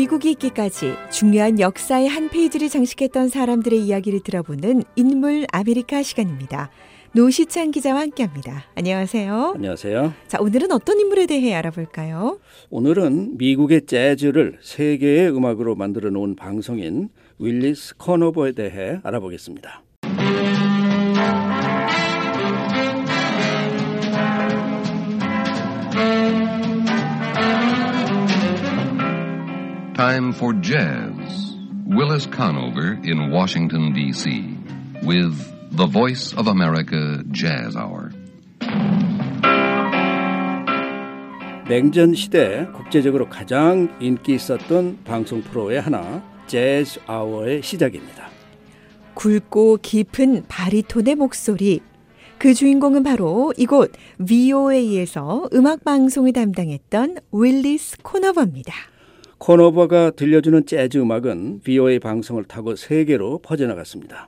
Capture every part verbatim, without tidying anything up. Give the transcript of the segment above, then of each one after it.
미국이 있기까지 중요한 역사의 한 페이지를 장식했던 사람들의 이야기를 들어보는 인물 아메리카 시간입니다. 노시찬 기자와 함께합니다. 안녕하세요. 안녕하세요. 자, 오늘은 어떤 인물에 대해 알아볼까요? 오늘은 미국의 재즈를 세계의 음악으로 만들어 놓은 방송인 윌리스 코노버에 대해 알아보겠습니다. Time for jazz. Willis Conover in Washington, D C with the Voice of America Jazz Hour. 냉전 시대 국제적으로 가장 인기 있었던 방송 프로의 하나, 재즈 아워의 시작입니다. 굵고 깊은 바리톤의 목소리. 그 주인공은 바로 이곳 브이오에이에서 음악 방송을 담당했던 윌리스 코노버입니다. 코노버가 들려주는 재즈 음악은 브이오에이 방송을 타고 세계로 퍼져나갔습니다.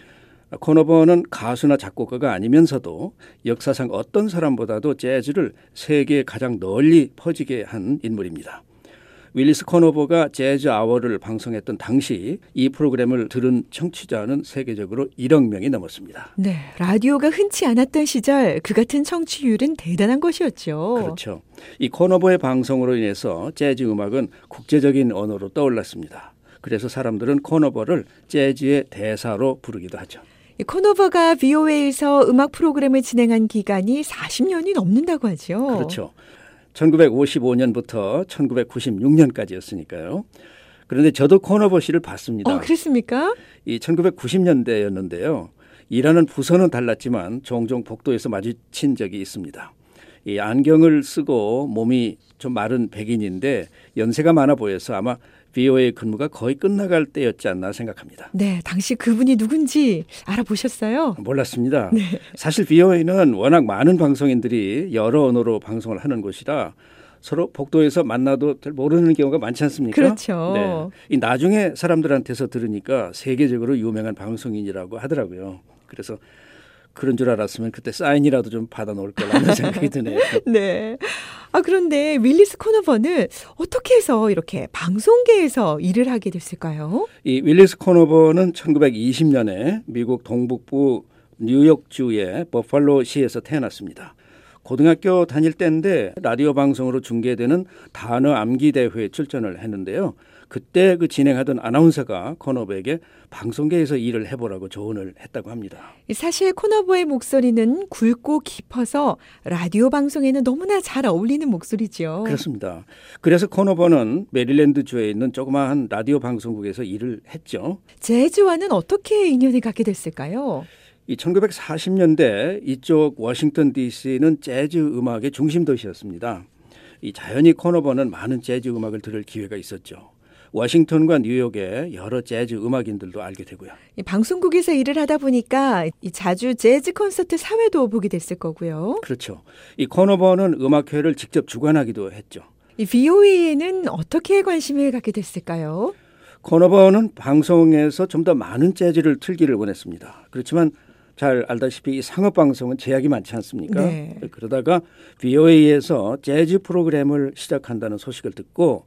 코노버는 가수나 작곡가가 아니면서도 역사상 어떤 사람보다도 재즈를 세계에 가장 널리 퍼지게 한 인물입니다. 윌리스 코노버가 재즈 아워를 방송했던 당시 이 프로그램을 들은 청취자는 세계적으로 일억 명이 넘었습니다. 네, 라디오가 흔치 않았던 시절 그 같은 청취율은 대단한 것이었죠. 그렇죠. 이 코노버의 방송으로 인해서 재즈 음악은 국제적인 언어로 떠올랐습니다. 그래서 사람들은 코노버를 재즈의 대사로 부르기도 하죠. 코노버가 브이오에이에서 음악 프로그램을 진행한 기간이 사십 년이 넘는다고 하죠. 그렇죠. 천구백오십오 년부터 천구백구십육 년까지였으니까요. 그런데 저도 코노버 씨를 봤습니다. 어, 그랬습니까? 이 천구백구십 년대였는데요. 일하는 부서는 달랐지만 종종 복도에서 마주친 적이 있습니다. 이 안경을 쓰고 몸이 좀 마른 백인인데 연세가 많아 보여서 아마 브이오에이 근무가 거의 끝나갈 때였지 않나 생각합니다. 네, 당시 그분이 누군지 알아보셨어요? 몰랐습니다. 네. 사실 브이오에이는 워낙 많은 방송인들이 여러 언어로 방송을 하는 곳이라 서로 복도에서 만나도 잘 모르는 경우가 많지 않습니까? 그렇죠. 네. 이 나중에 사람들한테서 들으니까 세계적으로 유명한 방송인이라고 하더라고요. 그래서 그런 줄 알았으면 그때 사인이라도 좀 받아놓을 거라는 생각이 드네요. 네. 아, 그런데 윌리스 코노버는 어떻게 해서 이렇게 방송계에서 일을 하게 됐을까요? 이 윌리스 코노버는 천구백이십 년에 미국 동북부 뉴욕주의 버팔로시에서 태어났습니다. 고등학교 다닐 때인데 라디오 방송으로 중계되는 단어 암기 대회에 출전을 했는데요. 그때 그 진행하던 아나운서가 코노버에게 방송계에서 일을 해보라고 조언을 했다고 합니다. 사실 코노버의 목소리는 굵고 깊어서 라디오 방송에는 너무나 잘 어울리는 목소리죠. 그렇습니다. 그래서 코노버는 메릴랜드주에 있는 조그마한 라디오 방송국에서 일을 했죠. 재즈와는 어떻게 인연이 갖게 됐을까요? 이 천구백사십 년대 이쪽 워싱턴 디씨는 재즈 음악의 중심 도시였습니다. 이 자연히 코노버는 많은 재즈 음악을 들을 기회가 있었죠. 워싱턴과 뉴욕의 여러 재즈 음악인들도 알게 되고요. 이 방송국에서 일을 하다 보니까 이 자주 재즈 콘서트 사회도 보게 됐을 거고요. 그렇죠. 이 코노버는 음악회를 직접 주관하기도 했죠. 이 브이오에이에는 어떻게 관심을 갖게 됐을까요? 코노버는 방송에서 좀 더 많은 재즈를 틀기를 원했습니다. 그렇지만 잘 알다시피 이 상업방송은 제약이 많지 않습니까? 네. 그러다가 브이오에이에서 재즈 프로그램을 시작한다는 소식을 듣고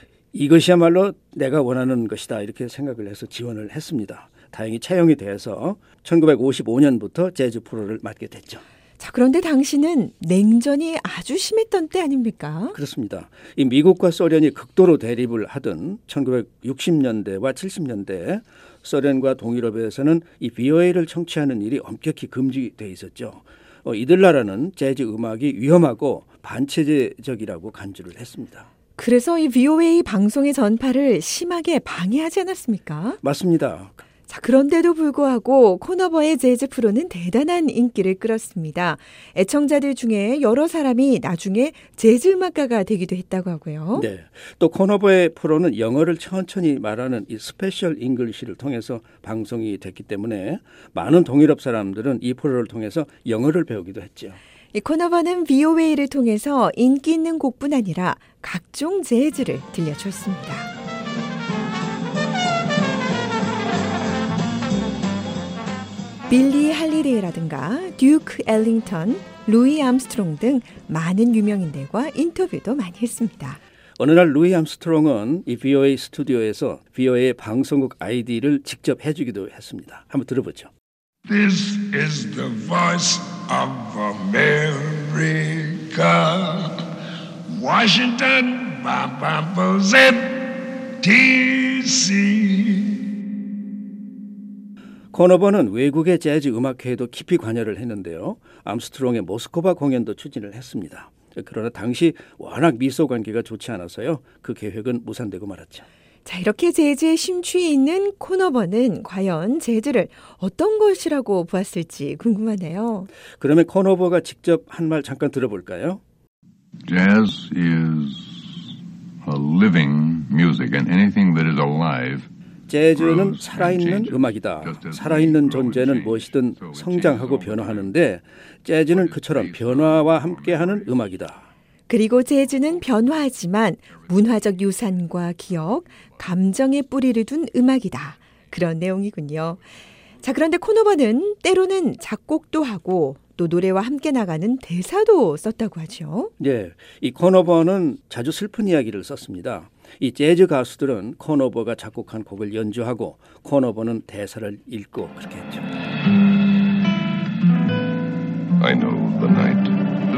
이것이야말로 내가 원하는 것이다 이렇게 생각을 해서 지원을 했습니다. 다행히 채용이 돼서 천구백오십오 년부터 재즈 프로를 맡게 됐죠. 자, 그런데 당시는 냉전이 아주 심했던 때 아닙니까? 그렇습니다. 이 미국과 소련이 극도로 대립을 하던 천구백육십 년대와 칠십 년대 소련과 동유럽에서는 이 브이오에이를 청취하는 일이 엄격히 금지돼 있었죠. 어, 이들 나라는 재즈 음악이 위험하고 반체제적이라고 간주를 했습니다. 그래서 이 브이오에이 방송의 전파를 심하게 방해하지 않았습니까? 맞습니다. 자, 그런데도 불구하고 코노버의 재즈 프로는 대단한 인기를 끌었습니다. 애청자들 중에 여러 사람이 나중에 재즈 음악가가 되기도 했다고 하고요. 네. 또 코노버의 프로는 영어를 천천히 말하는 이 스페셜 잉글리시를 통해서 방송이 됐기 때문에 많은 동유럽 사람들은 이 프로를 통해서 영어를 배우기도 했죠. 이 코노버는 브이오에이를 통해서 인기 있는 곡뿐 아니라 각종 재즈를 들려줬습니다. 빌리 할리데이라든가 듀크 엘링턴, 루이 암스트롱 등 많은 유명인들과 인터뷰도 많이 했습니다. 어느 날 루이 암스트롱은 이 브이오에이 스튜디오에서 브이오에이 방송국 아이디를 직접 해주기도 했습니다. 한번 들어보죠. This is the voice of America. Washington, 디씨. 코너버는 외국의 재즈 음악회에도 깊이 관여를 했는데요. 암스트롱의 모스크바 공연도 추진을 했습니다. 그러나 당시 워낙 미소 관계가 좋지 않아서요. 그 계획은 무산되고 말았죠. 자, 이렇게 재즈에 심취해 있는 코너버는 과연 재즈를 어떤 것이라고 보았을지 궁금하네요. 그러면 코너버가 직접 한 말 잠깐 들어볼까요? Jazz is a living music and anything that is alive. 재즈는 살아있는 음악이다. 살아있는 존재는 무엇이든 성장하고 변화하는데 재즈는 그처럼 변화와 함께하는 음악이다. 그리고 재즈는 변화하지만 문화적 유산과 기억, 감정의 뿌리를 둔 음악이다. 그런 내용이군요. 자, 그런데 코너버는 때로는 작곡도 하고 또 노래와 함께 나가는 대사도 썼다고 하죠. 네, 이 코너버는 자주 슬픈 이야기를 썼습니다. 이 재즈 가수들은 코너버가 작곡한 곡을 연주하고 코너버는 대사를 읽고 그렇게 했죠. I know the night.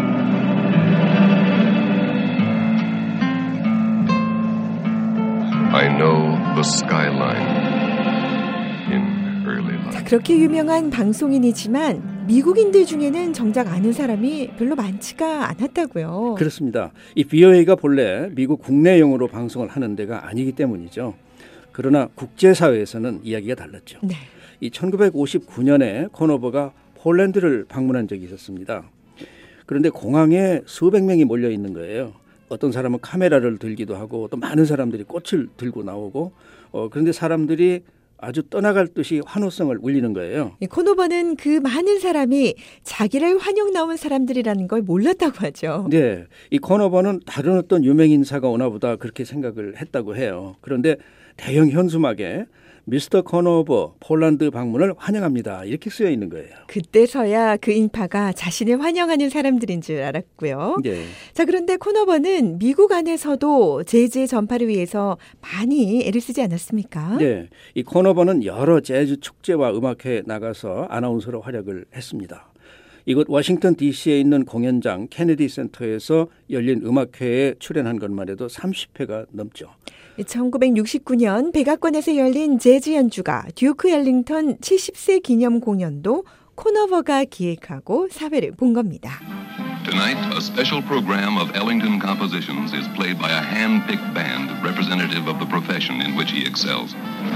I know the skyline in early life. 자, 그렇게 유명한 방송인이지만 미국인들 중에는 정작 아는 사람이 별로 많지가 않았다고요. 그렇습니다. 이 브이오에이가 본래 미국 국내용으로 방송을 하는 데가 아니기 때문이죠. 그러나 국제사회에서는 이야기가 달랐죠. 네. 이 천구백오십구 년에 코너버가 폴란드를 방문한 적이 있었습니다. 그런데 공항에 수백 명이 몰려 있는 거예요. 어떤 사람은 카메라를 들기도 하고 또 많은 사람들이 꽃을 들고 나오고 어, 그런데 사람들이 아주 떠나갈 듯이 환호성을 울리는 거예요. 코너버는 그 많은 사람이 자기를 환영 나온 사람들이라는 걸 몰랐다고 하죠. 네, 이 코너버는 다른 어떤 유명 인사가 오나 보다 그렇게 생각을 했다고 해요. 그런데 대형 현수막에 미스터 코너버 폴란드 방문을 환영합니다. 이렇게 쓰여 있는 거예요. 그때서야 그 인파가 자신을 환영하는 사람들인 줄 알았고요. 네. 자, 그런데 코너버는 미국 안에서도 재즈의 전파를 위해서 많이 애를 쓰지 않았습니까? 네, 이 코너버는 여러 재즈 축제와 음악회에 나가서 아나운서로 활약을 했습니다. 이곳 워싱턴 디씨에 있는 공연장 케네디 센터에서 열린 음악회에 출연한 것만 해도 삼십 회가 넘죠. 천구백육십구 년 백악관에서 열린 재즈 연주가 듀크 엘링턴 칠십 세 기념 공연도 코너버가 기획하고 사회를 본 겁니다. Tonight, a special program of Ellington compositions is played by a hand-picked band representative of the profession in which he excels.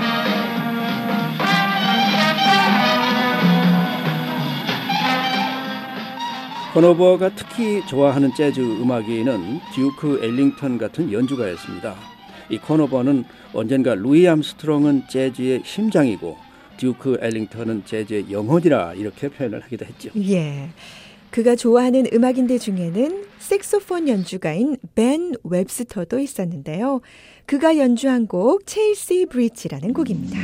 코너버가 특히 좋아하는 재즈 음악인은 듀크 엘링턴 같은 연주가였습니다. 이 코너버는 언젠가 루이 암스트롱은 재즈의 심장이고 듀크 엘링턴은 재즈의 영혼이라 이렇게 표현을 하기도 했죠. 예, 그가 좋아하는 음악인들 중에는 색소폰 연주가인 벤 웹스터도 있었는데요. 그가 연주한 곡 첼시 브릿지라는 곡입니다.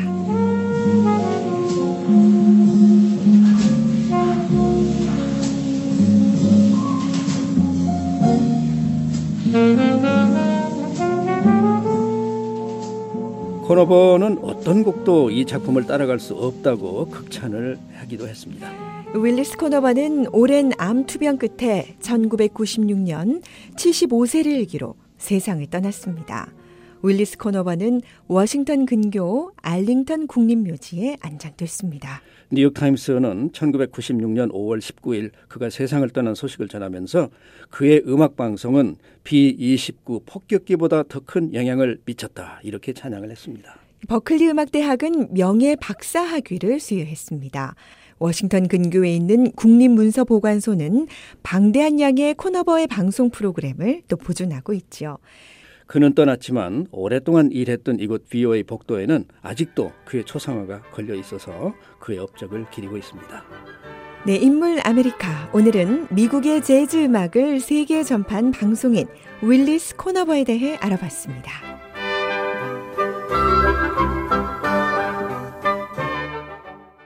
코너버는 어떤 곡도 이 작품을 따라갈 수 없다고 극찬을 하기도 했습니다. 윌리스 코너버는 오랜 암 투병 끝에 천구백구십육 년 칠십오 세를 일기로 세상을 떠났습니다. 윌리스 코너버는 워싱턴 근교 알링턴 국립묘지에 안장됐습니다. 뉴욕타임스는 천구백구십육 년 오월 십구일 그가 세상을 떠난 소식을 전하면서 그의 음악방송은 비 이십구 폭격기보다 더 큰 영향을 미쳤다 이렇게 찬양을 했습니다. 버클리 음악대학은 명예 박사 학위를 수여했습니다. 워싱턴 근교에 있는 국립문서보관소는 방대한 양의 코너버의 방송 프로그램을 또 보존하고 있죠. 그는 떠났지만 오랫동안 일했던 이곳 브이오에이 복도에는 아직도 그의 초상화가 걸려 있어서 그의 업적을 기리고 있습니다. 네, 인물 아메리카. 오늘은 미국의 재즈 음악을 세계에 전파한 방송인 윌리스 코너버에 대해 알아봤습니다.